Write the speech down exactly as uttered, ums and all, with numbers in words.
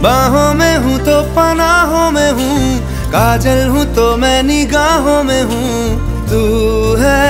बाहों में हूँ तो पनाहों में हूँ, काजल हूँ तो मैं निगाहों में हूँ। तू है